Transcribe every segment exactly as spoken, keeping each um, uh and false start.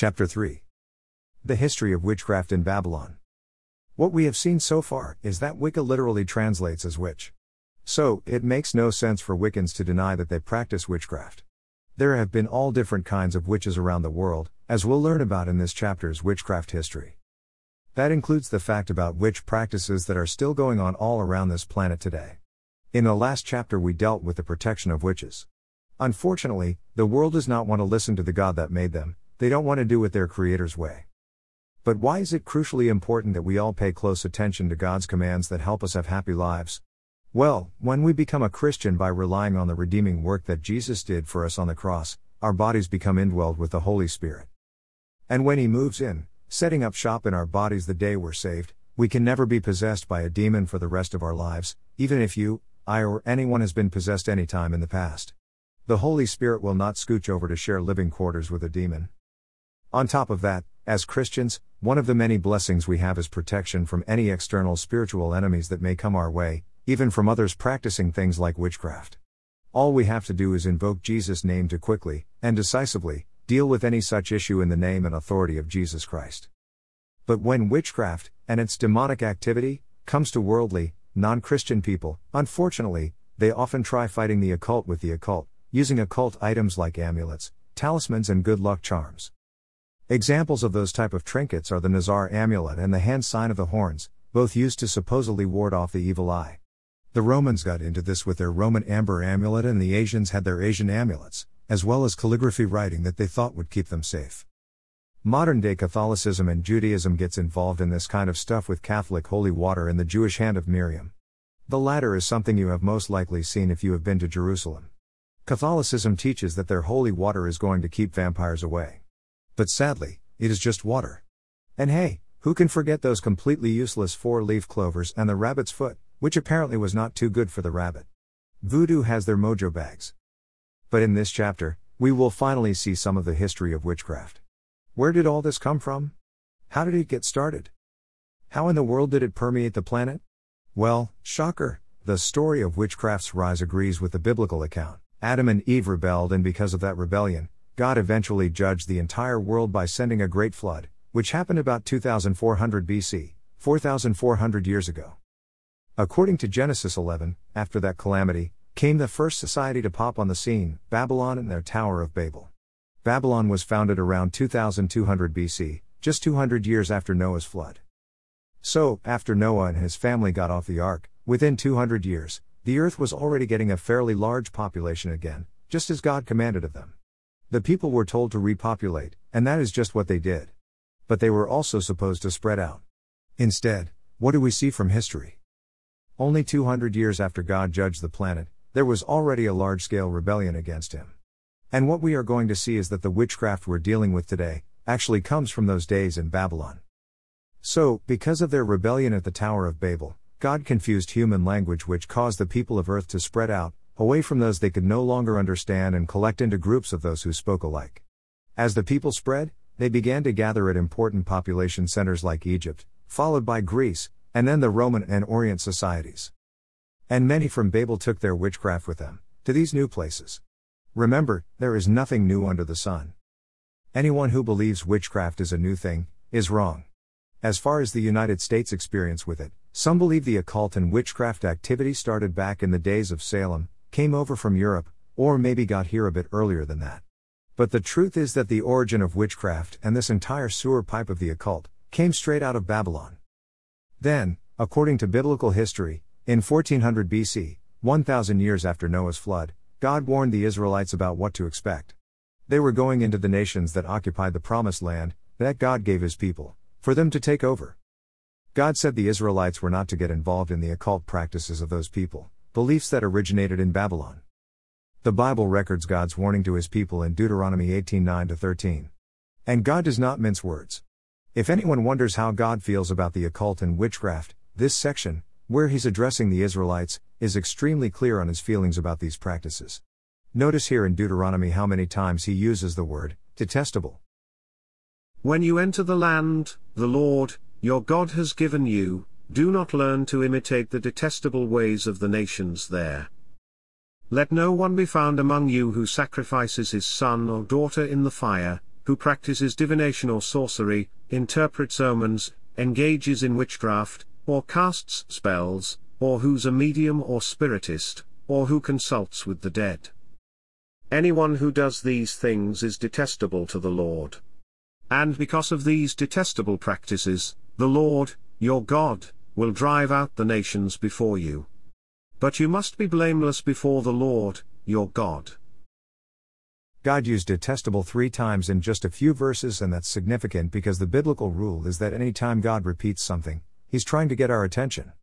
Chapter three. The History of Witchcraft in Babylon. What we have seen so far is that Wicca literally translates as witch. So, it makes no sense for Wiccans to deny that they practice witchcraft. There have been all different kinds of witches around the world, as we'll learn about in this chapter's witchcraft history. That includes the fact about witch practices that are still going on all around this planet today. In the last chapter we dealt with the protection of witches. Unfortunately, the world does not want to listen to the God that made them. They don't want to do it their Creator's way. But why is it crucially important that we all pay close attention to God's commands that help us have happy lives? Well, when we become a Christian by relying on the redeeming work that Jesus did for us on the cross, our bodies become indwelled with the Holy Spirit. And when He moves in, setting up shop in our bodies the day we're saved, we can never be possessed by a demon for the rest of our lives, even if you, I or anyone has been possessed any time in the past. The Holy Spirit will not scooch over to share living quarters with a demon. On top of that, as Christians, one of the many blessings we have is protection from any external spiritual enemies that may come our way, even from others practicing things like witchcraft. All we have to do is invoke Jesus' name to quickly, and decisively, deal with any such issue in the name and authority of Jesus Christ. But when witchcraft, and its demonic activity, comes to worldly, non-Christian people, unfortunately, they often try fighting the occult with the occult, using occult items like amulets, talismans and good luck charms. Examples of those type of trinkets are the Nazar amulet and the hand sign of the horns, both used to supposedly ward off the evil eye. The Romans got into this with their Roman amber amulet, and the Asians had their Asian amulets, as well as calligraphy writing that they thought would keep them safe. Modern-day Catholicism and Judaism gets involved in this kind of stuff with Catholic holy water and the Jewish Hand of Miriam. The latter is something you have most likely seen if you have been to Jerusalem. Catholicism teaches that their holy water is going to keep vampires away. But sadly, it is just water. And hey, who can forget those completely useless four-leaf clovers and the rabbit's foot, which apparently was not too good for the rabbit. Voodoo has their mojo bags. But in this chapter, we will finally see some of the history of witchcraft. Where did all this come from? How did it get started? How in the world did it permeate the planet? Well, shocker, the story of witchcraft's rise agrees with the biblical account. Adam and Eve rebelled, and because of that rebellion, God eventually judged the entire world by sending a great flood, which happened about two thousand four hundred B C, four thousand four hundred years ago. According to Genesis eleven, after that calamity, came the first society to pop on the scene, Babylon and their Tower of Babel. Babylon was founded around two thousand two hundred B C, just two hundred years after Noah's flood. So, after Noah and his family got off the ark, within two hundred years, the earth was already getting a fairly large population again, just as God commanded of them. The people were told to repopulate, and that is just what they did. But they were also supposed to spread out. Instead, what do we see from history? Only two hundred years after God judged the planet, there was already a large-scale rebellion against Him. And what we are going to see is that the witchcraft we're dealing with today actually comes from those days in Babylon. So, because of their rebellion at the Tower of Babel, God confused human language, which caused the people of earth to spread out, away from those they could no longer understand, and collect into groups of those who spoke alike. As the people spread, they began to gather at important population centers like Egypt, followed by Greece, and then the Roman and Orient societies. And many from Babel took their witchcraft with them, to these new places. Remember, there is nothing new under the sun. Anyone who believes witchcraft is a new thing, is wrong. As far as the United States experience with it, some believe the occult and witchcraft activity started back in the days of Salem, came over from Europe, or maybe got here a bit earlier than that. But the truth is that the origin of witchcraft and this entire sewer pipe of the occult came straight out of Babylon. Then, according to biblical history, in fourteen hundred B C, one thousand years after Noah's flood, God warned the Israelites about what to expect. They were going into the nations that occupied the promised land, that God gave His people, for them to take over. God said the Israelites were not to get involved in the occult practices of those people, beliefs that originated in Babylon. The Bible records God's warning to His people in Deuteronomy eighteen nine to thirteen. And God does not mince words. If anyone wonders how God feels about the occult and witchcraft, this section, where He's addressing the Israelites, is extremely clear on His feelings about these practices. Notice here in Deuteronomy how many times He uses the word, detestable. When you enter the land, the Lord, your God has given you, do not learn to imitate the detestable ways of the nations there. Let no one be found among you who sacrifices his son or daughter in the fire, who practices divination or sorcery, interprets omens, engages in witchcraft, or casts spells, or who's a medium or spiritist, or who consults with the dead. Anyone who does these things is detestable to the Lord. And because of these detestable practices, the Lord, your God, will drive out the nations before you. But you must be blameless before the Lord, your God. God used detestable three times in just a few verses, and that's significant because the biblical rule is that any time God repeats something, He's trying to get our attention.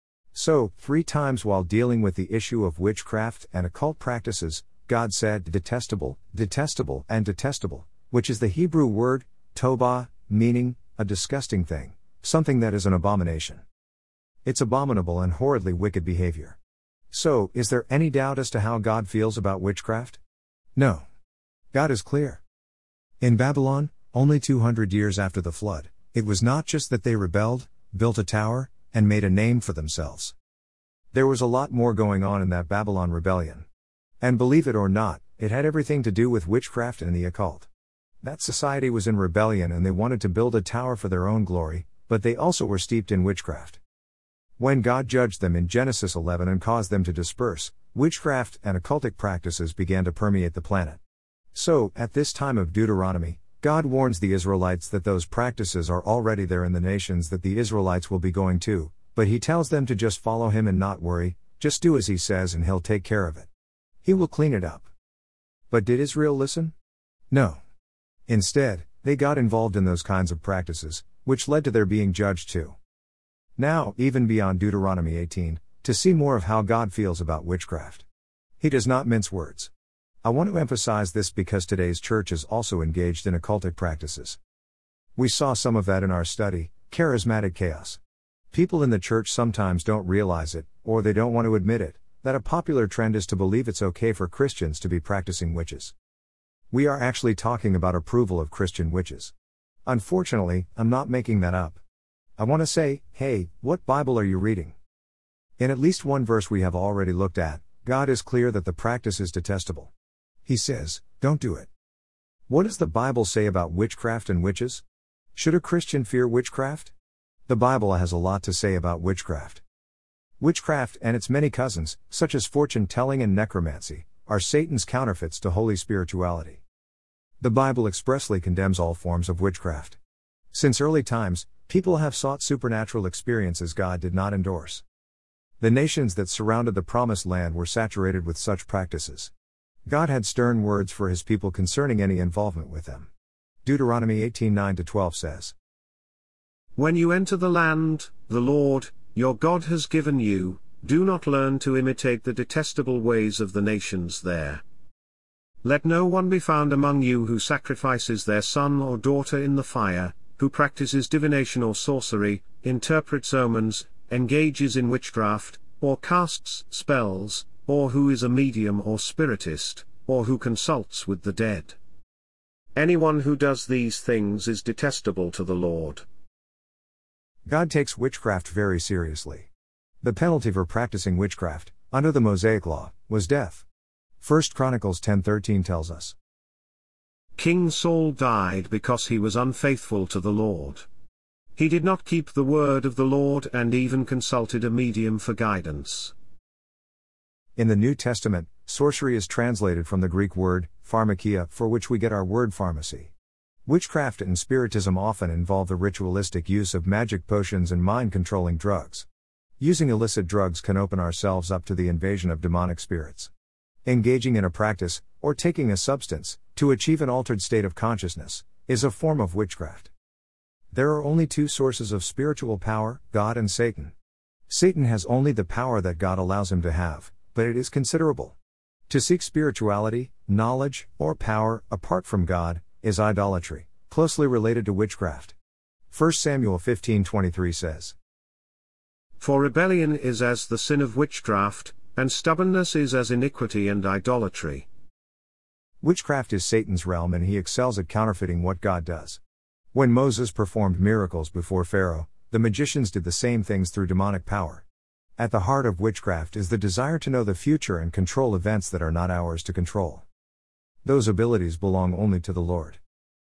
So, three times while dealing with the issue of witchcraft and occult practices, God said detestable, detestable, and detestable, which is the Hebrew word, tobah, meaning, a disgusting thing, something that is an abomination. It's abominable and horridly wicked behavior. So, is there any doubt as to how God feels about witchcraft? No. God is clear. In Babylon, only two hundred years after the flood, it was not just that they rebelled, built a tower, and made a name for themselves. There was a lot more going on in that Babylon rebellion. And believe it or not, it had everything to do with witchcraft and the occult. That society was in rebellion and they wanted to build a tower for their own glory, but they also were steeped in witchcraft. When God judged them in Genesis eleven and caused them to disperse, witchcraft and occultic practices began to permeate the planet. So, at this time of Deuteronomy, God warns the Israelites that those practices are already there in the nations that the Israelites will be going to, but He tells them to just follow Him and not worry, just do as He says and He'll take care of it. He will clean it up. But did Israel listen? No. Instead, they got involved in those kinds of practices, which led to their being judged too. Now, even beyond Deuteronomy eighteen, to see more of how God feels about witchcraft. He does not mince words. I want to emphasize this because today's church is also engaged in occultic practices. We saw some of that in our study, Charismatic Chaos. People in the church sometimes don't realize it, or they don't want to admit it, that a popular trend is to believe it's okay for Christians to be practicing witches. We are actually talking about approval of Christian witches. Unfortunately, I'm not making that up. I want to say, hey, what Bible are you reading? In at least one verse we have already looked at, God is clear that the practice is detestable. He says, don't do it. What does the Bible say about witchcraft and witches? Should a Christian fear witchcraft? The Bible has a lot to say about witchcraft. Witchcraft and its many cousins, such as fortune-telling and necromancy, are Satan's counterfeits to holy spirituality. The Bible expressly condemns all forms of witchcraft. Since early times, people have sought supernatural experiences God did not endorse. The nations that surrounded the Promised Land were saturated with such practices. God had stern words for His people concerning any involvement with them. Deuteronomy eighteen nine to twelve says, When you enter the land, the Lord, your God has given you, do not learn to imitate the detestable ways of the nations there. Let no one be found among you who sacrifices their son or daughter in the fire, who practices divination or sorcery, interprets omens, engages in witchcraft, or casts spells, or who is a medium or spiritist, or who consults with the dead. Anyone who does these things is detestable to the Lord. God takes witchcraft very seriously. The penalty for practicing witchcraft, under the Mosaic Law, was death. First Chronicles ten thirteen tells us, King Saul died because he was unfaithful to the Lord. He did not keep the word of the Lord and even consulted a medium for guidance. In the New Testament, sorcery is translated from the Greek word, pharmakia, for which we get our word pharmacy. Witchcraft and spiritism often involve the ritualistic use of magic potions and mind-controlling drugs. Using illicit drugs can open ourselves up to the invasion of demonic spirits. Engaging in a practice, or taking a substance, to achieve an altered state of consciousness, is a form of witchcraft. There are only two sources of spiritual power, God and Satan. Satan has only the power that God allows him to have, but it is considerable. To seek spirituality, knowledge, or power, apart from God, is idolatry, closely related to witchcraft. First Samuel fifteen twenty-three says, For rebellion is as the sin of witchcraft, and stubbornness is as iniquity and idolatry. Witchcraft is Satan's realm and he excels at counterfeiting what God does. When Moses performed miracles before Pharaoh, the magicians did the same things through demonic power. At the heart of witchcraft is the desire to know the future and control events that are not ours to control. Those abilities belong only to the Lord.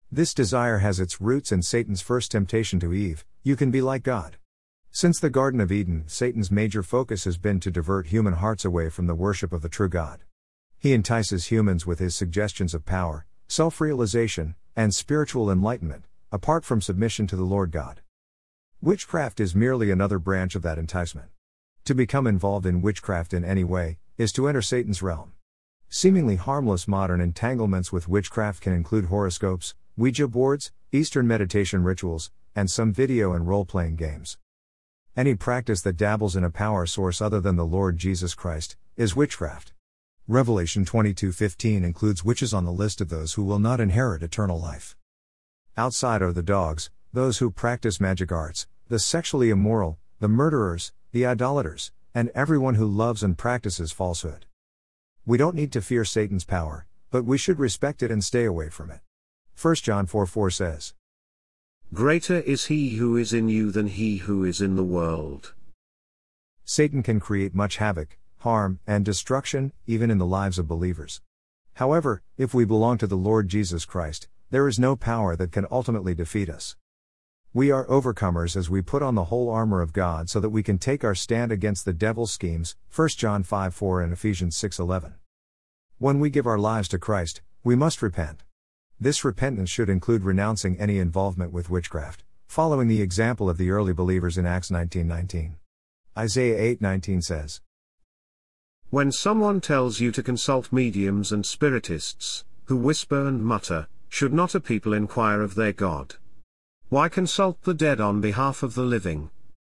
This desire has its roots in Satan's first temptation to Eve: you can be like God. Since the Garden of Eden, Satan's major focus has been to divert human hearts away from the worship of the true God. He entices humans with his suggestions of power, self-realization, and spiritual enlightenment, apart from submission to the Lord God. Witchcraft is merely another branch of that enticement. To become involved in witchcraft in any way is to enter Satan's realm. Seemingly harmless modern entanglements with witchcraft can include horoscopes, Ouija boards, Eastern meditation rituals, and some video and role-playing games. Any practice that dabbles in a power source other than the Lord Jesus Christ is witchcraft. Revelation twenty-two fifteen includes witches on the list of those who will not inherit eternal life. Outside are the dogs, those who practice magic arts, the sexually immoral, the murderers, the idolaters, and everyone who loves and practices falsehood. We don't need to fear Satan's power, but we should respect it and stay away from it. First John four four says, "Greater is he who is in you than he who is in the world." Satan can create much havoc, harm, and destruction, even in the lives of believers. However, if we belong to the Lord Jesus Christ, there is no power that can ultimately defeat us. We are overcomers as we put on the whole armor of God so that we can take our stand against the devil's schemes, First John five four and Ephesians six eleven. When we give our lives to Christ, we must repent. This repentance should include renouncing any involvement with witchcraft, following the example of the early believers in Acts nineteen nineteen. Isaiah eight nineteen says, "When someone tells you to consult mediums and spiritists, who whisper and mutter, should not a people inquire of their God? Why consult the dead on behalf of the living?"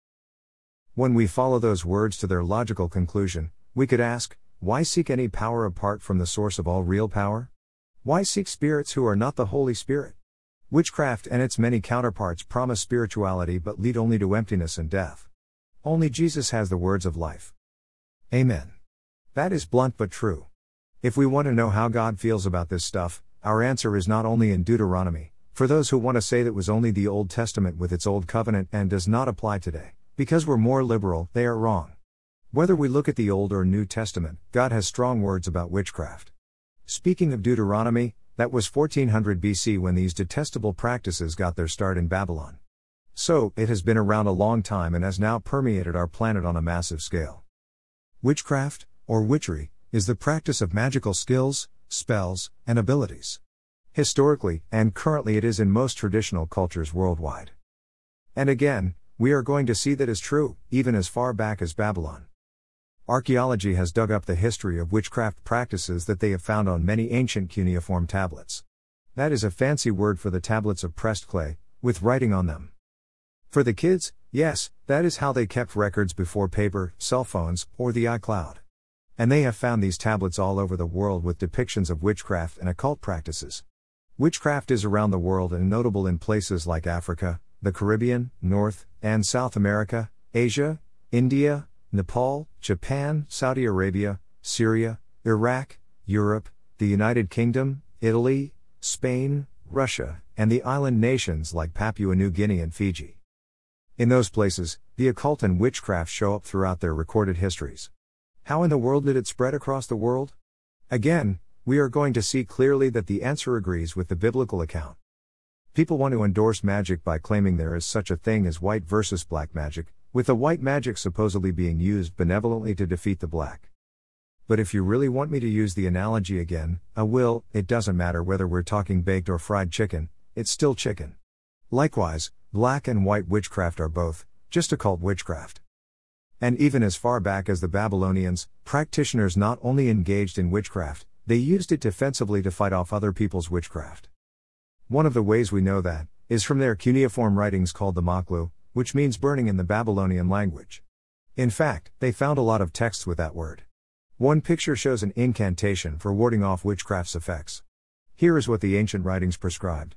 When we follow those words to their logical conclusion, we could ask, why seek any power apart from the source of all real power? Why seek spirits who are not the Holy Spirit? Witchcraft and its many counterparts promise spirituality but lead only to emptiness and death. Only Jesus has the words of life. Amen. That is blunt but true. If we want to know how God feels about this stuff, our answer is not only in Deuteronomy. For those who want to say that was only the Old Testament with its Old Covenant and does not apply today, because we're more liberal, they are wrong. Whether we look at the Old or New Testament, God has strong words about witchcraft. Speaking of Deuteronomy, that was fourteen hundred B C when these detestable practices got their start in Babylon. So, it has been around a long time and has now permeated our planet on a massive scale. Witchcraft, or witchery, is the practice of magical skills, spells, and abilities. Historically, and currently it is in most traditional cultures worldwide. And again, we are going to see that is true, even as far back as Babylon. Archaeology has dug up the history of witchcraft practices that they have found on many ancient cuneiform tablets. That is a fancy word for the tablets of pressed clay, with writing on them. For the kids, yes, that is how they kept records before paper, cell phones, or the iCloud. And they have found these tablets all over the world with depictions of witchcraft and occult practices. Witchcraft is around the world and notable in places like Africa, the Caribbean, North and South America, Asia, India, Nepal, Japan, Saudi Arabia, Syria, Iraq, Europe, the United Kingdom, Italy, Spain, Russia, and the island nations like Papua New Guinea and Fiji. In those places, the occult and witchcraft show up throughout their recorded histories. How in the world did it spread across the world? Again, we are going to see clearly that the answer agrees with the biblical account. People want to endorse magic by claiming there is such a thing as white versus black magic, with the white magic supposedly being used benevolently to defeat the black. But if you really want me to use the analogy again, I will. It doesn't matter whether we're talking baked or fried chicken, it's still chicken. Likewise, black and white witchcraft are both, just occult witchcraft. And even as far back as the Babylonians, practitioners not only engaged in witchcraft, they used it defensively to fight off other people's witchcraft. One of the ways we know that is from their cuneiform writings called the Maklu, which means burning in the Babylonian language. In fact, they found a lot of texts with that word. One picture shows an incantation for warding off witchcraft's effects. Here is what the ancient writings prescribed.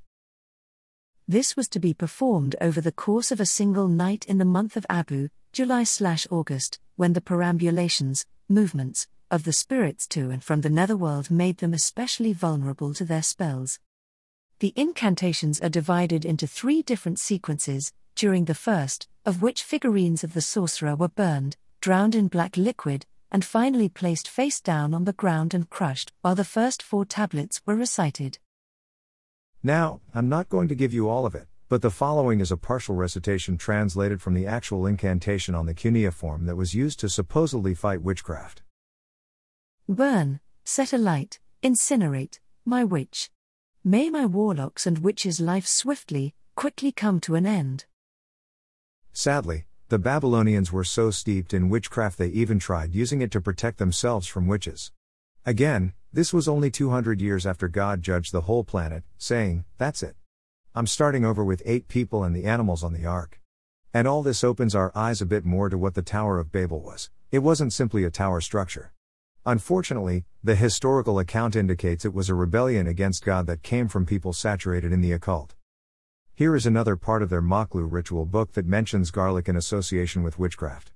This was to be performed over the course of a single night in the month of Abu, July/August, when the perambulations, movements, of the spirits to and from the netherworld made them especially vulnerable to their spells. The incantations are divided into three different sequences, during the first, of which figurines of the sorcerer were burned, drowned in black liquid, and finally placed face down on the ground and crushed, while the first four tablets were recited. Now, I'm not going to give you all of it, but the following is a partial recitation translated from the actual incantation on the cuneiform that was used to supposedly fight witchcraft. Burn, set alight, incinerate, my witch. May my warlocks and witches' life swiftly, quickly come to an end. Sadly, the Babylonians were so steeped in witchcraft they even tried using it to protect themselves from witches. Again, this was only two hundred years after God judged the whole planet, saying, "That's it. I'm starting over with eight people and the animals on the ark." And all this opens our eyes a bit more to what the Tower of Babel was. It wasn't simply a tower structure. Unfortunately, the historical account indicates it was a rebellion against God that came from people saturated in the occult. Here is another part of their Maklu ritual book that mentions garlic in association with witchcraft.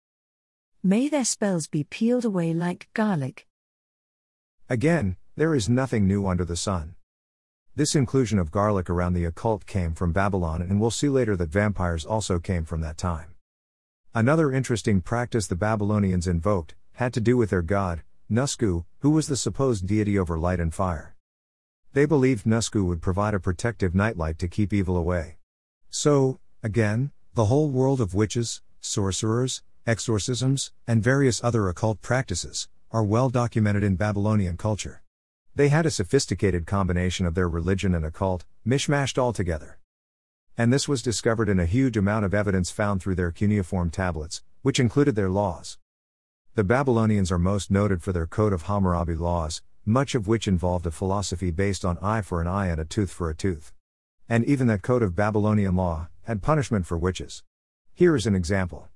May their spells be peeled away like garlic. Again, there is nothing new under the sun. This inclusion of garlic around the occult came from Babylon, and we'll see later that vampires also came from that time. Another interesting practice the Babylonians invoked had to do with their god, Nusku, who was the supposed deity over light and fire. They believed Nusku would provide a protective nightlight to keep evil away. So, again, the whole world of witches, sorcerers, exorcisms, and various other occult practices are well documented in Babylonian culture. They had a sophisticated combination of their religion and occult, mishmashed all together. And this was discovered in a huge amount of evidence found through their cuneiform tablets, which included their laws. The Babylonians are most noted for their Code of Hammurabi laws, much of which involved a philosophy based on eye for an eye and a tooth for a tooth. And even that Code of Babylonian law had punishment for witches. Here is an example.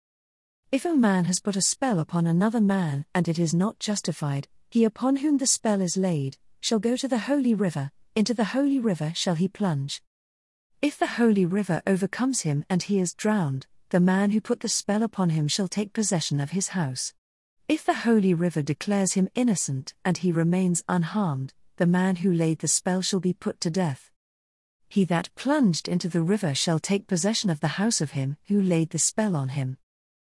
If a man has put a spell upon another man, and it is not justified, he upon whom the spell is laid, shall go to the holy river, into the holy river shall he plunge. If the holy river overcomes him and he is drowned, the man who put the spell upon him shall take possession of his house. If the holy river declares him innocent and he remains unharmed, the man who laid the spell shall be put to death. He that plunged into the river shall take possession of the house of him who laid the spell on him.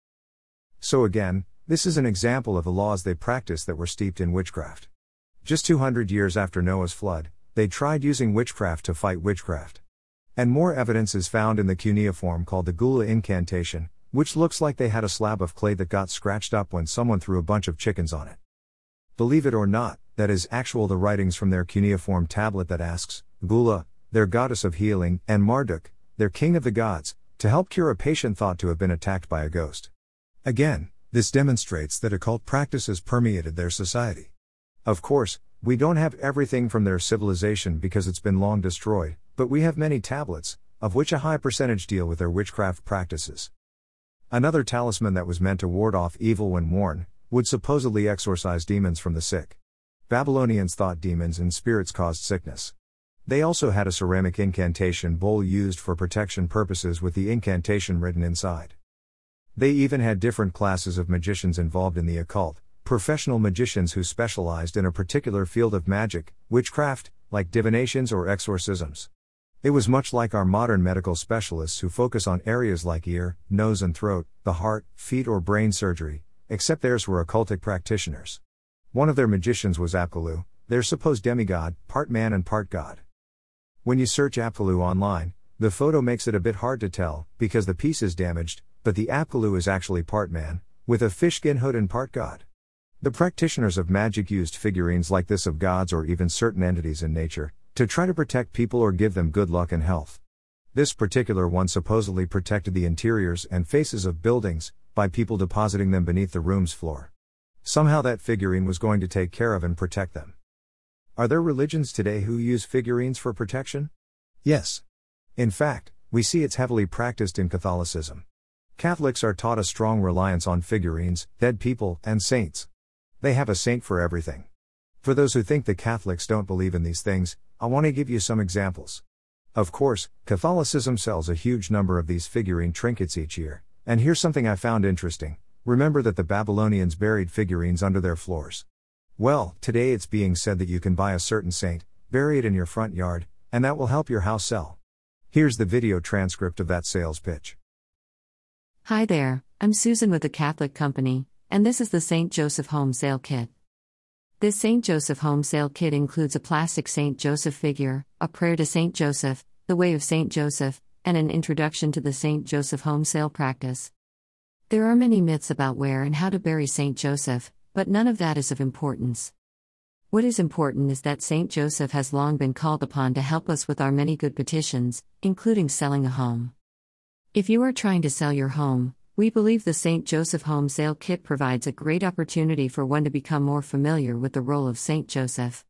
So again, this is an example of the laws they practiced that were steeped in witchcraft. Just two hundred years after Noah's flood, they tried using witchcraft to fight witchcraft. And more evidence is found in the cuneiform called the Gula incantation, which looks like they had a slab of clay that got scratched up when someone threw a bunch of chickens on it. Believe it or not, that is actual the writings from their cuneiform tablet that asks, Gula, their goddess of healing, and Marduk, their king of the gods, to help cure a patient thought to have been attacked by a ghost. Again, this demonstrates that occult practices permeated their society. Of course, we don't have everything from their civilization because it's been long destroyed, but we have many tablets, of which a high percentage deal with their witchcraft practices. Another talisman that was meant to ward off evil when worn, would supposedly exorcise demons from the sick. Babylonians thought demons and spirits caused sickness. They also had a ceramic incantation bowl used for protection purposes with the incantation written inside. They even had different classes of magicians involved in the occult, professional magicians who specialized in a particular field of magic, witchcraft, like divinations or exorcisms. It was much like our modern medical specialists who focus on areas like ear, nose and throat, the heart, feet or brain surgery, except theirs were occultic practitioners. One of their magicians was Apkallu, their supposed demigod, part man and part god. When you search Apkallu online, the photo makes it a bit hard to tell, because the piece is damaged, but the Apkallu is actually part man, with a fishskin hood and part god. The practitioners of magic used figurines like this of gods or even certain entities in nature, to try to protect people or give them good luck and health. This particular one supposedly protected the interiors and faces of buildings, by people depositing them beneath the room's floor. Somehow that figurine was going to take care of and protect them. Are there religions today who use figurines for protection? Yes. In fact, we see it's heavily practiced in Catholicism. Catholics are taught a strong reliance on figurines, dead people, and saints. They have a saint for everything. For those who think the Catholics don't believe in these things, I want to give you some examples. Of course, Catholicism sells a huge number of these figurine trinkets each year, and here's something I found interesting. Remember that the Babylonians buried figurines under their floors. Well, today it's being said that you can buy a certain saint, bury it in your front yard, and that will help your house sell. Here's the video transcript of that sales pitch. Hi there, I'm Susan with the Catholic Company, and this is the Saint Joseph Home Sale Kit. This Saint Joseph home sale kit includes a plastic Saint Joseph figure, a prayer to Saint Joseph, the way of Saint Joseph, and an introduction to the Saint Joseph home sale practice. There are many myths about where and how to bury Saint Joseph, but none of that is of importance. What is important is that Saint Joseph has long been called upon to help us with our many good petitions, including selling a home. If you are trying to sell your home, we believe the Saint Joseph Home Sale Kit provides a great opportunity for one to become more familiar with the role of Saint Joseph.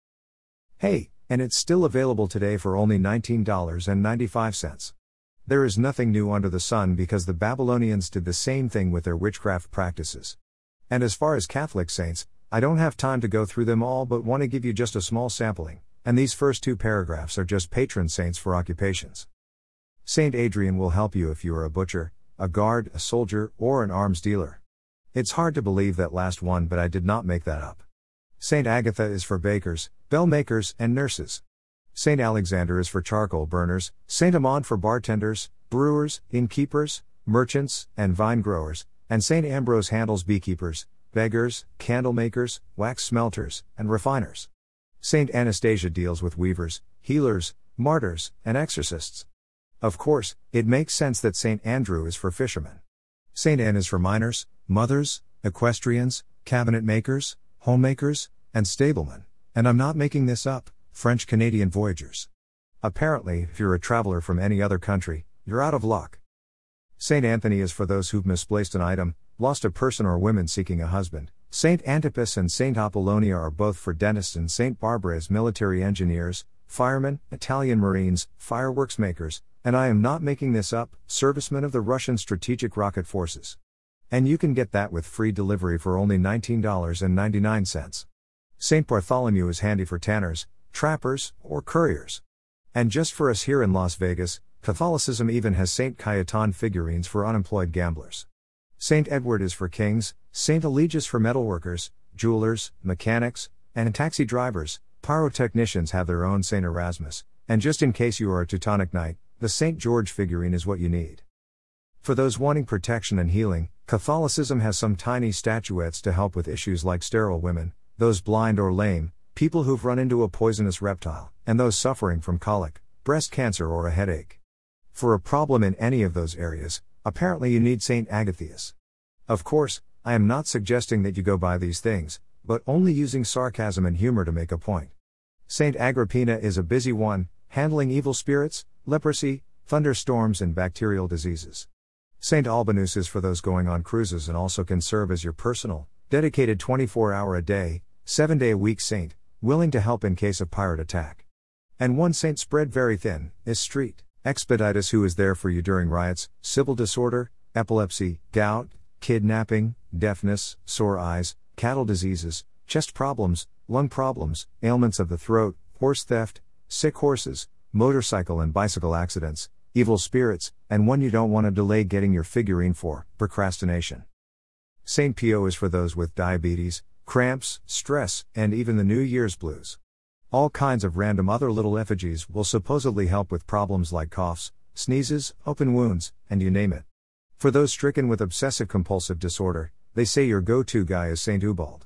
Hey, and it's still available today for only nineteen dollars and ninety-five cents. There is nothing new under the sun because the Babylonians did the same thing with their witchcraft practices. And as far as Catholic saints, I don't have time to go through them all but want to give you just a small sampling, and these first two paragraphs are just patron saints for occupations. Saint Adrian will help you if you are a butcher, a guard, a soldier, or an arms dealer. It's hard to believe that last one, but I did not make that up. Saint Agatha is for bakers, bell makers, and nurses. Saint Alexander is for charcoal burners, Saint Amand for bartenders, brewers, innkeepers, merchants, and vine growers, and Saint Ambrose handles beekeepers, beggars, candle makers, wax smelters, and refiners. Saint Anastasia deals with weavers, healers, martyrs, and exorcists. Of course, it makes sense that Saint Andrew is for fishermen. Saint Anne is for miners, mothers, equestrians, cabinet makers, homemakers, and stablemen, and I'm not making this up, French-Canadian voyagers. Apparently, if you're a traveler from any other country, you're out of luck. Saint Anthony is for those who've misplaced an item, lost a person or women seeking a husband. Saint Antipas and Saint Apollonia are both for dentists, and Saint Barbara is military engineers, firemen, Italian Marines, fireworks makers, and I am not making this up, servicemen of the Russian Strategic Rocket Forces. And you can get that with free delivery for only nineteen dollars and ninety-nine cents. Saint Bartholomew is handy for tanners, trappers, or couriers. And just for us here in Las Vegas, Catholicism even has Saint Cayetan figurines for unemployed gamblers. Saint Edward is for kings, Saint Eligius for metalworkers, jewelers, mechanics, and taxi drivers. Pyrotechnicians have their own Saint Erasmus, and just in case you are a Teutonic Knight, the Saint George figurine is what you need. For those wanting protection and healing, Catholicism has some tiny statuettes to help with issues like sterile women, those blind or lame, people who've run into a poisonous reptile, and those suffering from colic, breast cancer, or a headache. For a problem in any of those areas, apparently you need Saint Agathias. Of course, I am not suggesting that you go buy these things, but only using sarcasm and humor to make a point. Saint Agrippina is a busy one, handling evil spirits, leprosy, thunderstorms, and bacterial diseases. Saint Albanus is for those going on cruises and also can serve as your personal, dedicated twenty-four hour a day, seven day a week saint, willing to help in case of pirate attack. And one saint spread very thin is Street Expeditus, who is there for you during riots, civil disorder, epilepsy, gout, kidnapping, deafness, sore eyes, cattle diseases, chest problems, lung problems, ailments of the throat, horse theft, sick horses, motorcycle and bicycle accidents, evil spirits, and one you don't want to delay getting your figurine for, procrastination. Saint Pio is for those with diabetes, cramps, stress, and even the New Year's blues. All kinds of random other little effigies will supposedly help with problems like coughs, sneezes, open wounds, and you name it. For those stricken with obsessive-compulsive disorder, they say your go-to guy is Saint Ubald.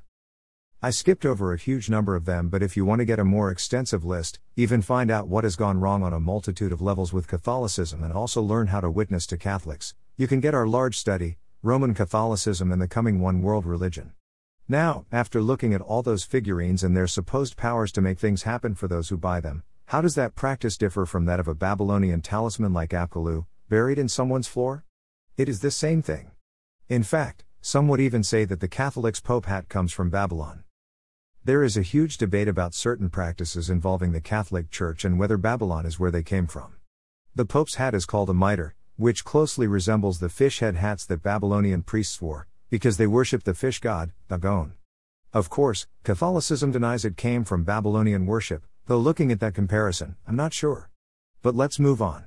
I skipped over a huge number of them, but if you want to get a more extensive list, even find out what has gone wrong on a multitude of levels with Catholicism and also learn how to witness to Catholics, you can get our large study, Roman Catholicism and the Coming One World Religion. Now, after looking at all those figurines and their supposed powers to make things happen for those who buy them, how does that practice differ from that of a Babylonian talisman like Apkallu, buried in someone's floor? It is the same thing. In fact, some would even say that the Catholic's Pope hat comes from Babylon. There is a huge debate about certain practices involving the Catholic Church and whether Babylon is where they came from. The Pope's hat is called a mitre, which closely resembles the fish head hats that Babylonian priests wore, because they worship the fish god, Dagon. Of course, Catholicism denies it came from Babylonian worship, though looking at that comparison, I'm not sure. But let's move on.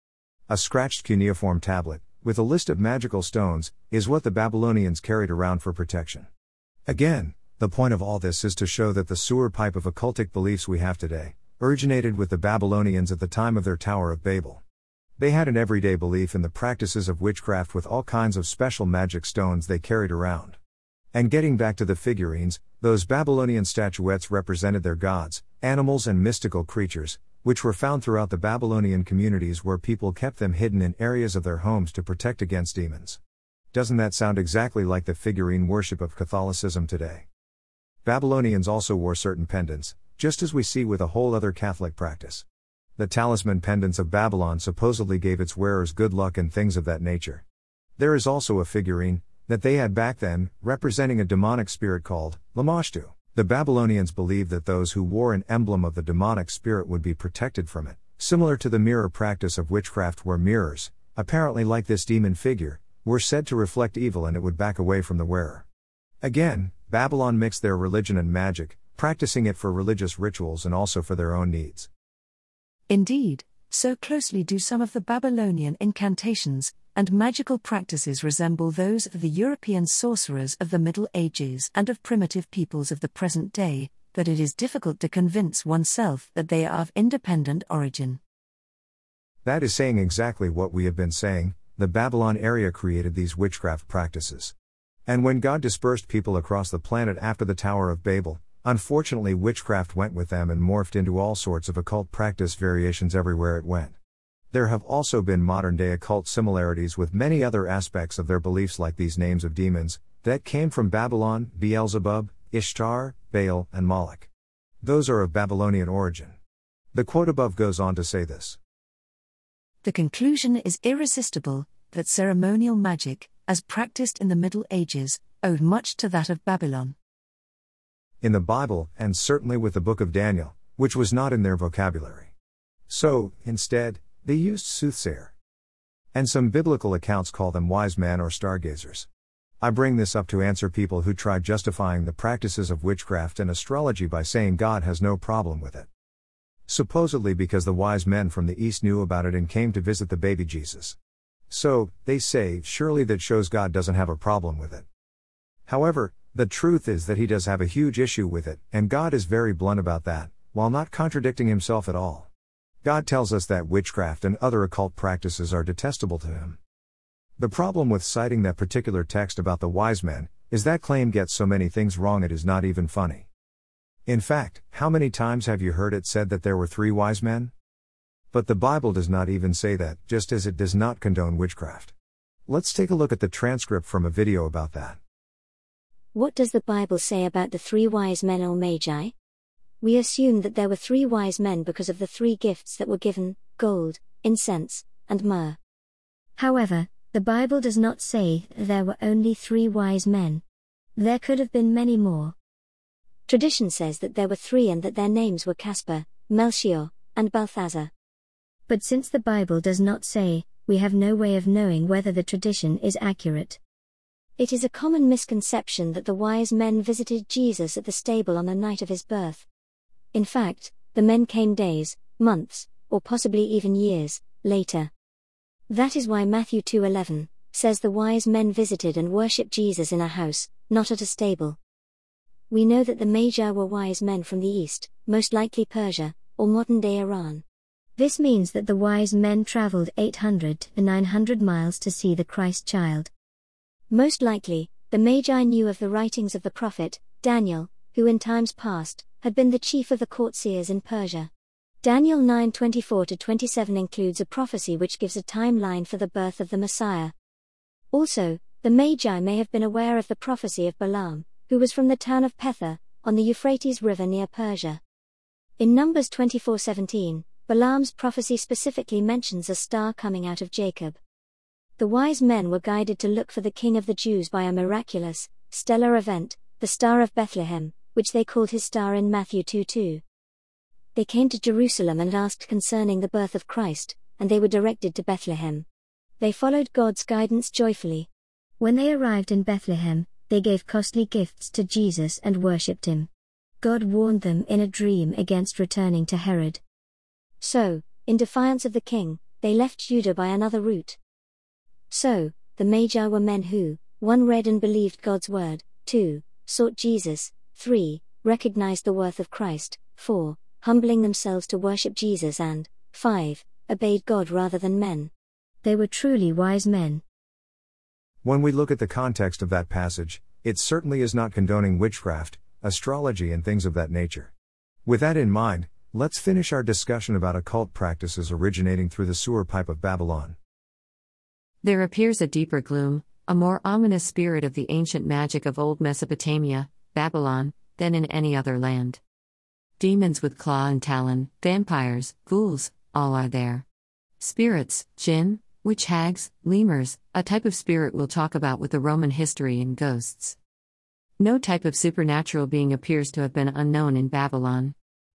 A scratched cuneiform tablet, with a list of magical stones, is what the Babylonians carried around for protection. Again, the point of all this is to show that the sewer pipe of occultic beliefs we have today originated with the Babylonians at the time of their Tower of Babel. They had an everyday belief in the practices of witchcraft with all kinds of special magic stones they carried around. And getting back to the figurines, those Babylonian statuettes represented their gods, animals, and mystical creatures, which were found throughout the Babylonian communities where people kept them hidden in areas of their homes to protect against demons. Doesn't that sound exactly like the figurine worship of Catholicism today? Babylonians also wore certain pendants, just as we see with a whole other Catholic practice. The talisman pendants of Babylon supposedly gave its wearers good luck and things of that nature. There is also a figurine, that they had back then, representing a demonic spirit called Lamashtu. The Babylonians believed that those who wore an emblem of the demonic spirit would be protected from it, similar to the mirror practice of witchcraft where mirrors, apparently like this demon figure, were said to reflect evil and it would back away from the wearer. Again, Babylon mixed their religion and magic, practicing it for religious rituals and also for their own needs. Indeed, so closely do some of the Babylonian incantations and magical practices resemble those of the European sorcerers of the Middle Ages and of primitive peoples of the present day, that it is difficult to convince oneself that they are of independent origin. That is saying exactly what we have been saying. The Babylon area created these witchcraft practices. And when God dispersed people across the planet after the Tower of Babel, unfortunately witchcraft went with them and morphed into all sorts of occult practice variations everywhere it went. There have also been modern-day occult similarities with many other aspects of their beliefs, like these names of demons, that came from Babylon: Beelzebub, Ishtar, Baal, and Moloch. Those are of Babylonian origin. The quote above goes on to say this. The conclusion is irresistible, that ceremonial magic, as practiced in the Middle Ages, owed much to that of Babylon. In the Bible, and certainly with the book of Daniel, which was not in their vocabulary. So, instead, they used soothsayer. And some biblical accounts call them wise men or stargazers. I bring this up to answer people who try justifying the practices of witchcraft and astrology by saying God has no problem with it. Supposedly because the wise men from the East knew about it and came to visit the baby Jesus. So, they say, surely that shows God doesn't have a problem with it. However, the truth is that he does have a huge issue with it, and God is very blunt about that, while not contradicting himself at all. God tells us that witchcraft and other occult practices are detestable to him. The problem with citing that particular text about the wise men, is that claim gets so many things wrong it is not even funny. In fact, how many times have you heard it said that there were three wise men? But the Bible does not even say that, just as it does not condone witchcraft. Let's take a look at the transcript from a video about that. What does the Bible say about the three wise men or magi? We assume that there were three wise men because of the three gifts that were given: gold, incense, and myrrh. However, the Bible does not say there were only three wise men. There could have been many more. Tradition says that there were three and that their names were Caspar, Melchior, and Balthazar. But since the Bible does not say, we have no way of knowing whether the tradition is accurate. It is a common misconception that the wise men visited Jesus at the stable on the night of his birth. In fact, the men came days, months, or possibly even years, later. That is why Matthew two eleven says the wise men visited and worshipped Jesus in a house, not at a stable. We know that the Magi were wise men from the east, most likely Persia, or modern-day Iran. This means that the wise men traveled eight hundred to nine hundred miles to see the Christ child. Most likely, the Magi knew of the writings of the prophet Daniel, who in times past had been the chief of the courtiers in Persia. Daniel nine twenty-four to twenty-seven includes a prophecy which gives a timeline for the birth of the Messiah. Also, the Magi may have been aware of the prophecy of Balaam, who was from the town of Petha, on the Euphrates River near Persia. In Numbers twenty-four seventeen, Balaam's prophecy specifically mentions a star coming out of Jacob. The wise men were guided to look for the King of the Jews by a miraculous, stellar event, the Star of Bethlehem, which they called his star in Matthew two two. They came to Jerusalem and asked concerning the birth of Christ, and they were directed to Bethlehem. They followed God's guidance joyfully. When they arrived in Bethlehem, they gave costly gifts to Jesus and worshipped him. God warned them in a dream against returning to Herod. So, in defiance of the king, they left Judah by another route. So, the Magi were men who, one read and believed God's word, two sought Jesus, three recognized the worth of Christ, four humbling themselves to worship Jesus, and five obeyed God rather than men. They were truly wise men. When we look at the context of that passage, it certainly is not condoning witchcraft, astrology, and things of that nature. With that in mind, let's finish our discussion about occult practices originating through the sewer pipe of Babylon. There appears a deeper gloom, a more ominous spirit of the ancient magic of old Mesopotamia, Babylon, than in any other land. Demons with claw and talon, vampires, ghouls, all are there. Spirits, jinn, witch hags, lemurs, a type of spirit we'll talk about with the Roman history and ghosts. No type of supernatural being appears to have been unknown in Babylon.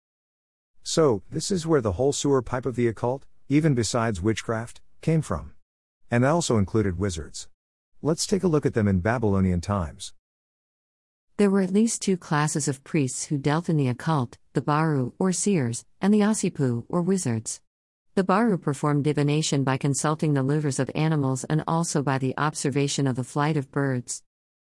So, this is where the whole sewer pipe of the occult, even besides witchcraft, came from. And that also included wizards. Let's take a look at them in Babylonian times. There were at least two classes of priests who dealt in the occult, the Baru, or seers, and the Asipu, or wizards. The Baru performed divination by consulting the livers of animals and also by the observation of the flight of birds.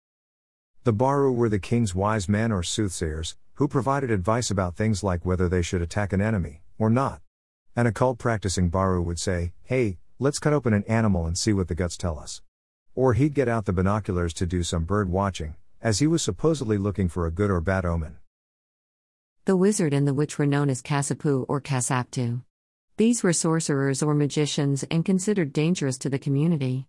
The Baru were the king's wise men or soothsayers, who provided advice about things like whether they should attack an enemy, or not. An occult practicing Baru would say, "Hey, let's cut open an animal and see what the guts tell us." Or he'd get out the binoculars to do some bird watching, as he was supposedly looking for a good or bad omen. The wizard and the witch were known as Kasapu or Kasaptu. These were sorcerers or magicians and considered dangerous to the community.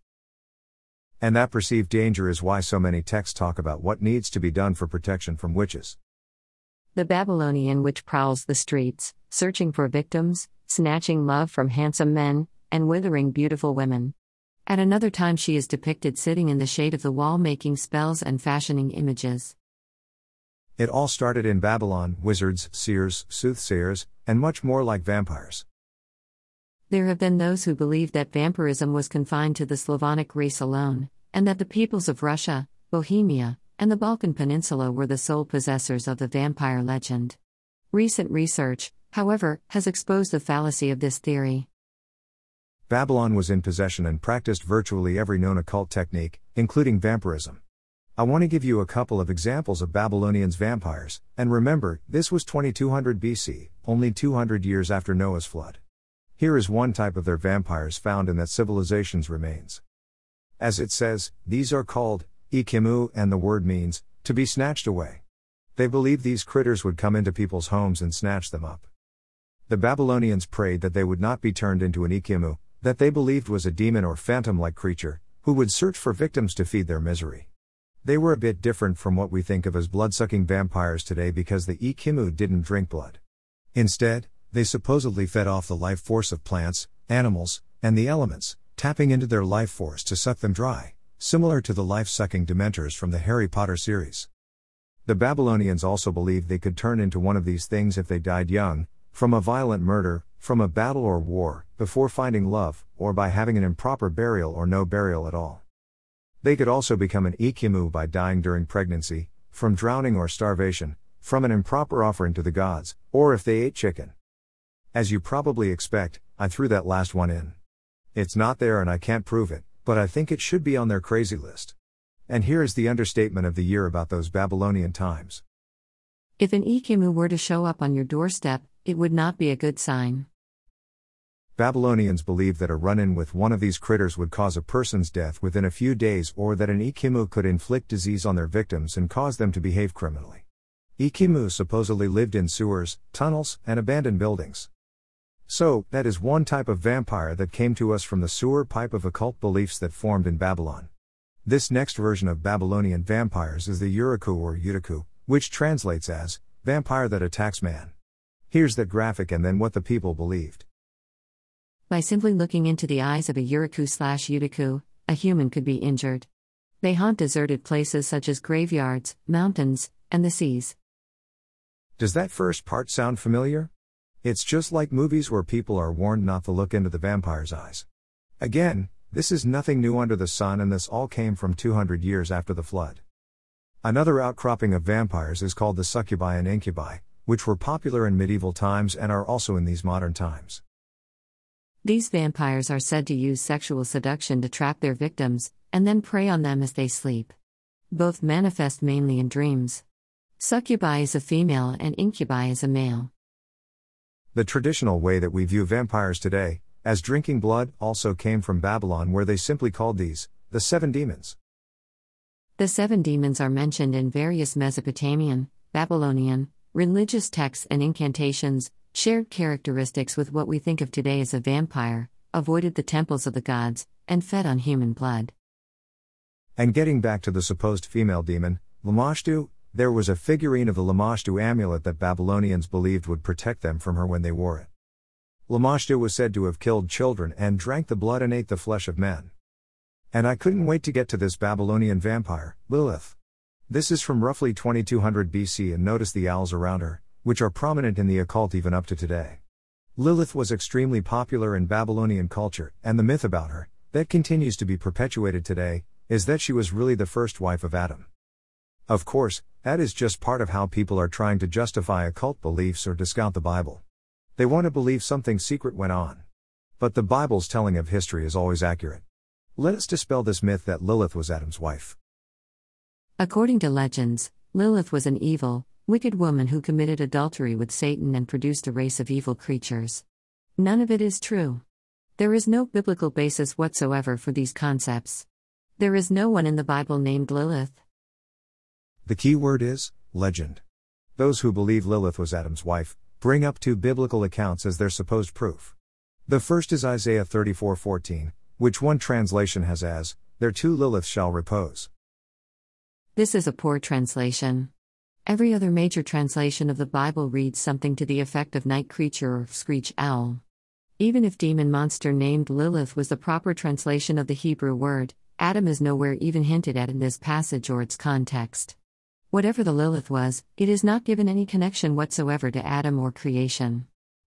And that perceived danger is why so many texts talk about what needs to be done for protection from witches. The Babylonian witch prowls the streets, searching for victims, snatching love from handsome men, and withering beautiful women. At another time she is depicted sitting in the shade of the wall making spells and fashioning images. It all started in Babylon: wizards, seers, soothsayers, and much more like vampires. There have been those who believe that vampirism was confined to the Slavonic race alone, and that the peoples of Russia, Bohemia, and the Balkan Peninsula were the sole possessors of the vampire legend. Recent research, however, has exposed the fallacy of this theory. Babylon was in possession and practiced virtually every known occult technique, including vampirism. I want to give you a couple of examples of Babylonians' vampires, and remember, this was twenty-two hundred B C, only two hundred years after Noah's flood. Here is one type of their vampires found in that civilization's remains. As it says, these are called Ikimu, and the word means to be snatched away. They believed these critters would come into people's homes and snatch them up. The Babylonians prayed that they would not be turned into an Ikimu, that they believed was a demon or phantom-like creature, who would search for victims to feed their misery. They were a bit different from what we think of as blood-sucking vampires today because the Ikimu didn't drink blood. Instead, they supposedly fed off the life force of plants, animals, and the elements, tapping into their life force to suck them dry, similar to the life-sucking Dementors from the Harry Potter series. The Babylonians also believed they could turn into one of these things if they died young, from a violent murder, from a battle or war, before finding love, or by having an improper burial or no burial at all. They could also become an Ikimu by dying during pregnancy, from drowning or starvation, from an improper offering to the gods, or if they ate chicken. As you probably expect, I threw that last one in. It's not there and I can't prove it, but I think it should be on their crazy list. And here is the understatement of the year about those Babylonian times. If an Ikimu were to show up on your doorstep, it would not be a good sign. Babylonians believed that a run-in with one of these critters would cause a person's death within a few days, or that an Ikimu could inflict disease on their victims and cause them to behave criminally. Ikimu supposedly lived in sewers, tunnels, and abandoned buildings. So, that is one type of vampire that came to us from the sewer pipe of occult beliefs that formed in Babylon. This next version of Babylonian vampires is the Uriku or Uriku, which translates as vampire that attacks man. Here's that graphic and then what the people believed. By simply looking into the eyes of a Uriku slash Uriku, a human could be injured. They haunt deserted places such as graveyards, mountains, and the seas. Does that first part sound familiar? It's just like movies where people are warned not to look into the vampire's eyes. Again, this is nothing new under the sun, and this all came from two hundred years after the flood. Another outcropping of vampires is called the succubi and incubi, which were popular in medieval times and are also in these modern times. These vampires are said to use sexual seduction to trap their victims, and then prey on them as they sleep. Both manifest mainly in dreams. Succubi is a female and incubi is a male. The traditional way that we view vampires today, as drinking blood, also came from Babylon, where they simply called these the seven demons. The seven demons are mentioned in various Mesopotamian, Babylonian, religious texts and incantations, shared characteristics with what we think of today as a vampire, avoided the temples of the gods, and fed on human blood. And getting back to the supposed female demon, Lamashtu, there was a figurine of the Lamashtu amulet that Babylonians believed would protect them from her when they wore it. Lamashtu was said to have killed children and drank the blood and ate the flesh of men. And I couldn't wait to get to this Babylonian vampire, Lilith. This is from roughly twenty-two hundred B C, and notice the owls around her, which are prominent in the occult even up to today. Lilith was extremely popular in Babylonian culture, and the myth about her, that continues to be perpetuated today, is that she was really the first wife of Adam. Of course, that is just part of how people are trying to justify occult beliefs or discount the Bible. They want to believe something secret went on. But the Bible's telling of history is always accurate. Let us dispel this myth that Lilith was Adam's wife. According to legends, Lilith was an evil, wicked woman who committed adultery with Satan and produced a race of evil creatures. None of it is true. There is no biblical basis whatsoever for these concepts. There is no one in the Bible named Lilith. The key word is legend. Those who believe Lilith was Adam's wife bring up two biblical accounts as their supposed proof. The first is Isaiah thirty-four fourteen, which one translation has as, "Their two Liliths shall repose." This is a poor translation. Every other major translation of the Bible reads something to the effect of night creature or screech owl. Even if demon monster named Lilith was the proper translation of the Hebrew word, Adam is nowhere even hinted at in this passage or its context. Whatever the Lilith was, it is not given any connection whatsoever to Adam or creation.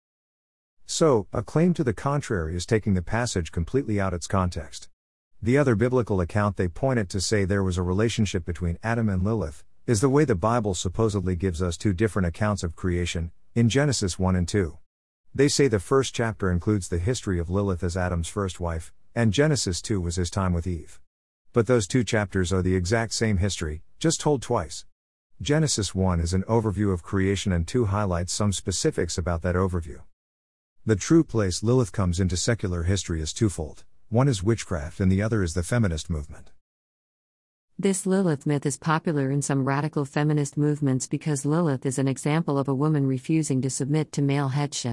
So, a claim to the contrary is taking the passage completely out its context. The other biblical account they point at to say there was a relationship between Adam and Lilith is the way the Bible supposedly gives us two different accounts of creation, in Genesis one and two. They say the first chapter includes the history of Lilith as Adam's first wife, and Genesis two was his time with Eve. But those two chapters are the exact same history, just told twice. Genesis one is an overview of creation and two highlights some specifics about that overview. The true place Lilith comes into secular history is twofold. One is witchcraft and the other is the feminist movement. This Lilith myth is popular in some radical feminist movements because Lilith is an example of a woman refusing to submit to male headship.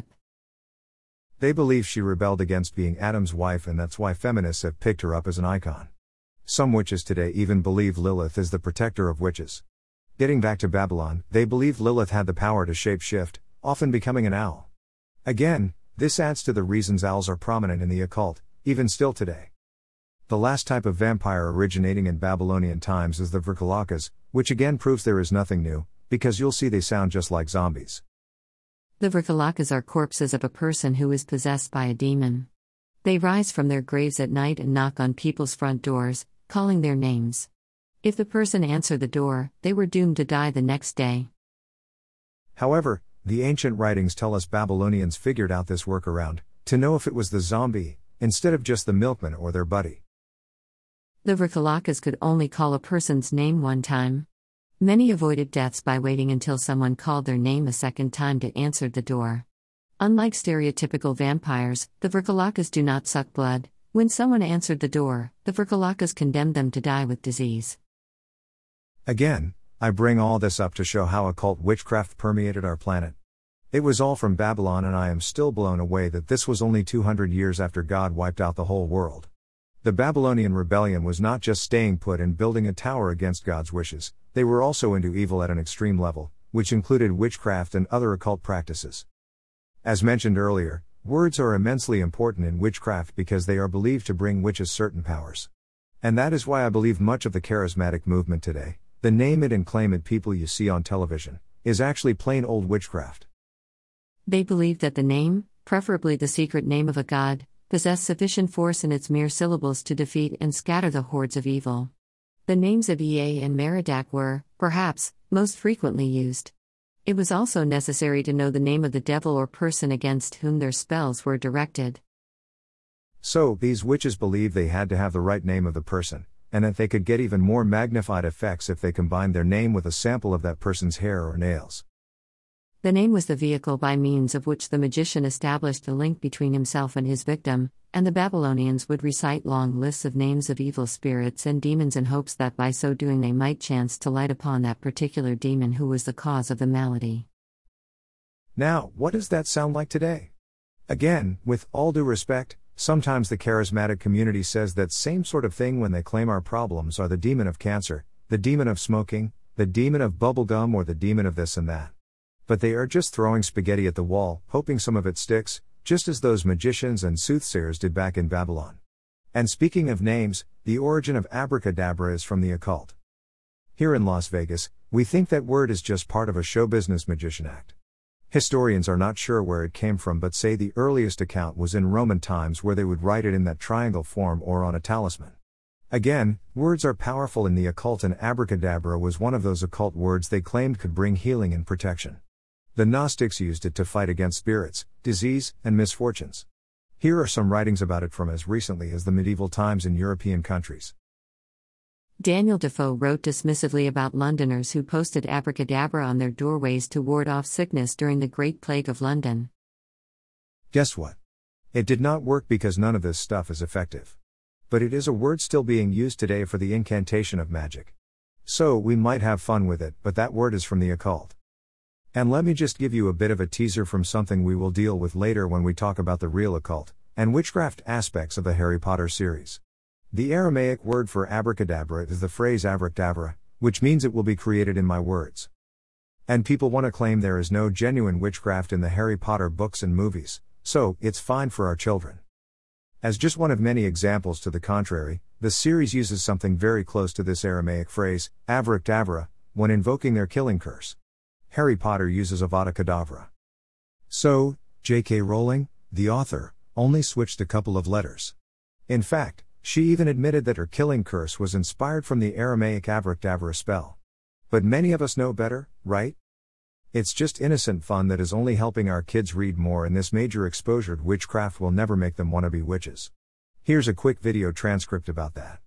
They believe she rebelled against being Adam's wife, and that's why feminists have picked her up as an icon. Some witches today even believe Lilith is the protector of witches. Getting back to Babylon, they believed Lilith had the power to shape-shift, often becoming an owl. Again, this adds to the reasons owls are prominent in the occult, even still today. The last type of vampire originating in Babylonian times is the Vrkolakas, which again proves there is nothing new, because you'll see they sound just like zombies. The Vrkolakas are corpses of a person who is possessed by a demon. They rise from their graves at night and knock on people's front doors, calling their names. If the person answered the door, they were doomed to die the next day. However, the ancient writings tell us Babylonians figured out this workaround, to know if it was the zombie, instead of just the milkman or their buddy. The Vrkolakas could only call a person's name one time. Many avoided deaths by waiting until someone called their name a second time to answer the door. Unlike stereotypical vampires, the Vrkolakas do not suck blood. When someone answered the door, the Vrkolakas condemned them to die with disease. Again, I bring all this up to show how occult witchcraft permeated our planet. It was all from Babylon, and I am still blown away that this was only two hundred years after God wiped out the whole world. The Babylonian rebellion was not just staying put and building a tower against God's wishes, they were also into evil at an extreme level, which included witchcraft and other occult practices. As mentioned earlier, words are immensely important in witchcraft because they are believed to bring witches certain powers. And that is why I believe much of the charismatic movement today, the name it and claim it people you see on television, is actually plain old witchcraft. They believe that the name, preferably the secret name of a god, possessed sufficient force in its mere syllables to defeat and scatter the hordes of evil. The names of Ea and Merodach were, perhaps, most frequently used. It was also necessary to know the name of the devil or person against whom their spells were directed. So, these witches believed they had to have the right name of the person, and that they could get even more magnified effects if they combined their name with a sample of that person's hair or nails. The name was the vehicle by means of which the magician established the link between himself and his victim, and the Babylonians would recite long lists of names of evil spirits and demons in hopes that by so doing they might chance to light upon that particular demon who was the cause of the malady. Now, what does that sound like today? Again, with all due respect, sometimes the charismatic community says that same sort of thing when they claim our problems are the demon of cancer, the demon of smoking, the demon of bubblegum, or the demon of this and that. But they are just throwing spaghetti at the wall, hoping some of it sticks, just as those magicians and soothsayers did back in Babylon. And speaking of names, the origin of abracadabra is from the occult. Here in Las Vegas, we think that word is just part of a show business magician act. Historians are not sure where it came from, but say the earliest account was in Roman times, where they would write it in that triangle form or on a talisman. Again, words are powerful in the occult, and abracadabra was one of those occult words they claimed could bring healing and protection. The Gnostics used it to fight against spirits, disease, and misfortunes. Here are some writings about it from as recently as the medieval times in European countries. Daniel Defoe wrote dismissively about Londoners who posted abracadabra on their doorways to ward off sickness during the Great Plague of London. Guess what? It did not work because none of this stuff is effective. But it is a word still being used today for the incantation of magic. So we might have fun with it, but that word is from the occult. And let me just give you a bit of a teaser from something we will deal with later when we talk about the real occult and witchcraft aspects of the Harry Potter series. The Aramaic word for abracadabra is the phrase abracadabra, which means it will be created in my words. And people want to claim there is no genuine witchcraft in the Harry Potter books and movies, so it's fine for our children. As just one of many examples to the contrary, the series uses something very close to this Aramaic phrase, abracadabra, when invoking their killing curse. Harry Potter uses Avada Kedavra. So, J K Rowling, the author, only switched a couple of letters. In fact, she even admitted that her killing curse was inspired from the Aramaic abracadabra spell. But many of us know better, right? It's just innocent fun that is only helping our kids read more, and this major exposure to witchcraft will never make them want to be witches. Here's a quick video transcript about that.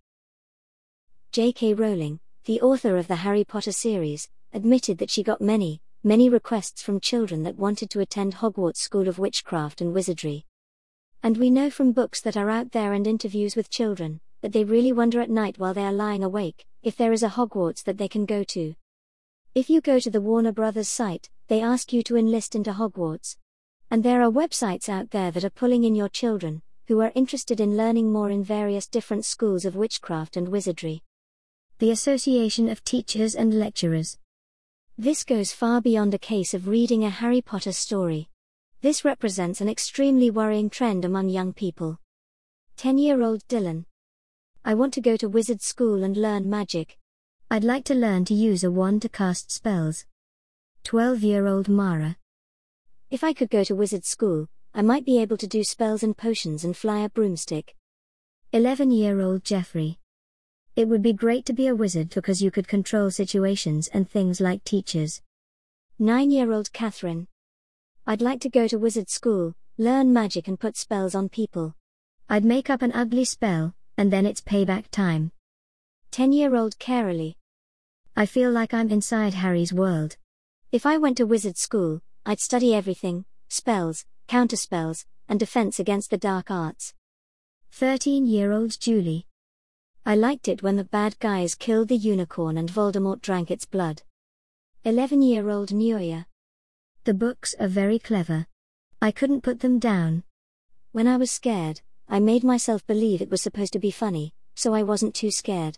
J K Rowling, the author of the Harry Potter series, admitted that she got many, many requests from children that wanted to attend Hogwarts School of Witchcraft and Wizardry. And we know from books that are out there and interviews with children, that they really wonder at night while they are lying awake, if there is a Hogwarts that they can go to. If you go to the Warner Brothers site, they ask you to enlist into Hogwarts. And there are websites out there that are pulling in your children, who are interested in learning more in various different schools of witchcraft and wizardry. The Association of Teachers and Lecturers. This goes far beyond a case of reading a Harry Potter story. This represents an extremely worrying trend among young people. ten-year-old Dylan. I want to go to wizard school and learn magic. I'd like to learn to use a wand to cast spells. twelve-year-old Mara. If I could go to wizard school, I might be able to do spells and potions and fly a broomstick. eleven-year-old Jeffrey. It would be great to be a wizard because you could control situations and things like teachers. nine-year-old Catherine. I'd like to go to wizard school, learn magic and put spells on people. I'd make up an ugly spell, and then it's payback time. ten-year-old Carolee. I feel like I'm inside Harry's world. If I went to wizard school, I'd study everything, spells, counterspells, and defense against the dark arts. thirteen-year-old Julie. I liked it when the bad guys killed the unicorn and Voldemort drank its blood. eleven-year-old Nuya. The books are very clever. I couldn't put them down. When I was scared, I made myself believe it was supposed to be funny, so I wasn't too scared.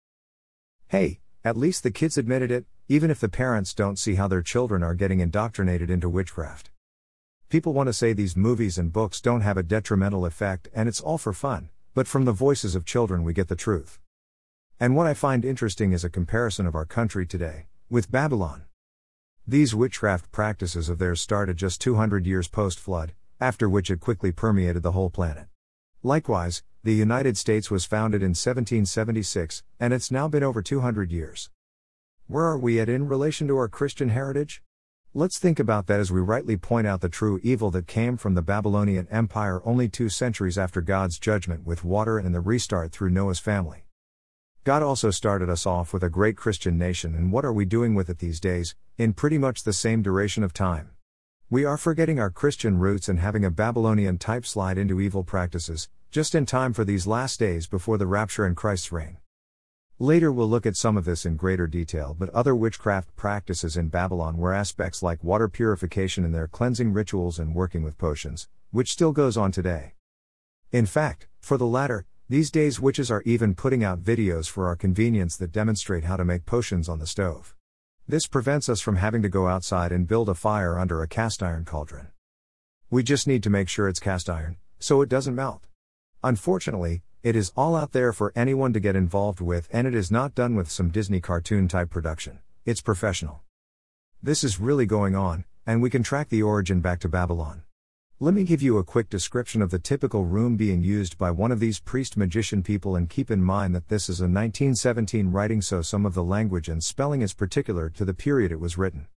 Hey, at least the kids admitted it, even if the parents don't see how their children are getting indoctrinated into witchcraft. People want to say these movies and books don't have a detrimental effect and it's all for fun, but from the voices of children we get the truth. And what I find interesting is a comparison of our country today with Babylon. These witchcraft practices of theirs started just two hundred years post-flood, after which it quickly permeated the whole planet. Likewise, the United States was founded in seventeen seventy-six, and it's now been over two hundred years. Where are we at in relation to our Christian heritage? Let's think about that as we rightly point out the true evil that came from the Babylonian Empire only two centuries after God's judgment with water and the restart through Noah's family. God also started us off with a great Christian nation, and what are we doing with it these days, in pretty much the same duration of time? We are forgetting our Christian roots and having a Babylonian type slide into evil practices, just in time for these last days before the rapture and Christ's reign. Later we'll look at some of this in greater detail, but other witchcraft practices in Babylon were aspects like water purification in their cleansing rituals and working with potions, which still goes on today. In fact, for the latter, these days witches are even putting out videos for our convenience that demonstrate how to make potions on the stove. This prevents us from having to go outside and build a fire under a cast iron cauldron. We just need to make sure it's cast iron, so it doesn't melt. Unfortunately, it is all out there for anyone to get involved with, and it is not done with some Disney cartoon type production. It's professional. This is really going on, and we can track the origin back to Babylon. Let me give you a quick description of the typical room being used by one of these priest-magician people, and keep in mind that this is a nineteen seventeen writing, so some of the language and spelling is particular to the period it was written.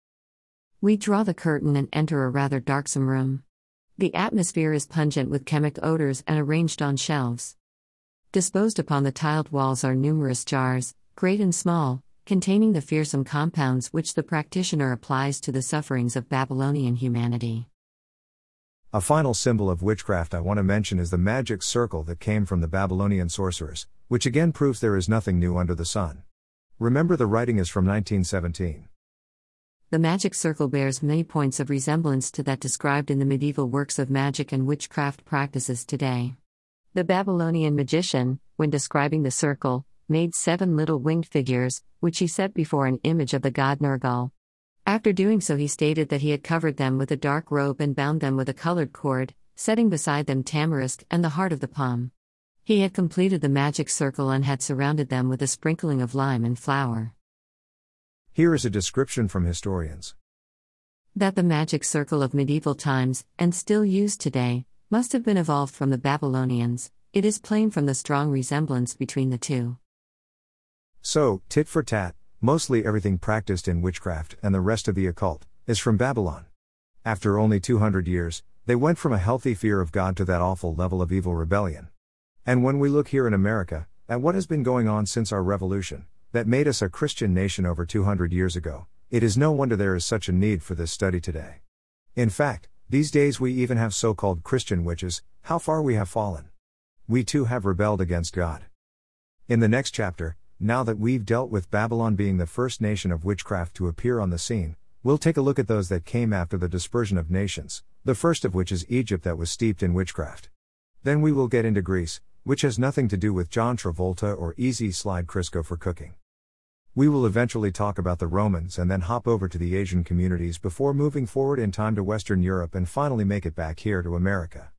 We draw the curtain and enter a rather darksome room. The atmosphere is pungent with chemic odors and arranged on shelves. Disposed upon the tiled walls are numerous jars, great and small, containing the fearsome compounds which the practitioner applies to the sufferings of Babylonian humanity. A final symbol of witchcraft I want to mention is the magic circle that came from the Babylonian sorcerers, which again proves there is nothing new under the sun. Remember, the writing is from nineteen seventeen. The magic circle bears many points of resemblance to that described in the medieval works of magic and witchcraft practices today. The Babylonian magician, when describing the circle, made seven little winged figures, which he set before an image of the god Nergal. After doing so, he stated that he had covered them with a dark robe and bound them with a colored cord, setting beside them tamarisk and the heart of the palm. He had completed the magic circle and had surrounded them with a sprinkling of lime and flour. Here is a description from historians. That the magic circle of medieval times, and still used today, must have been evolved from the Babylonians. It is plain from the strong resemblance between the two. So, tit for tat, mostly everything practiced in witchcraft and the rest of the occult is from Babylon. After only two hundred years, they went from a healthy fear of God to that awful level of evil rebellion. And when we look here in America, at what has been going on since our revolution, that made us a Christian nation over two hundred years ago, it is no wonder there is such a need for this study today. In fact, these days we even have so-called Christian witches. How far we have fallen. We too have rebelled against God. In the next chapter, now that we've dealt with Babylon being the first nation of witchcraft to appear on the scene, we'll take a look at those that came after the dispersion of nations, the first of which is Egypt, that was steeped in witchcraft. Then we will get into Greece, which has nothing to do with John Travolta or Easy Slide Crisco for cooking. We will eventually talk about the Romans and then hop over to the Asian communities before moving forward in time to Western Europe and finally make it back here to America.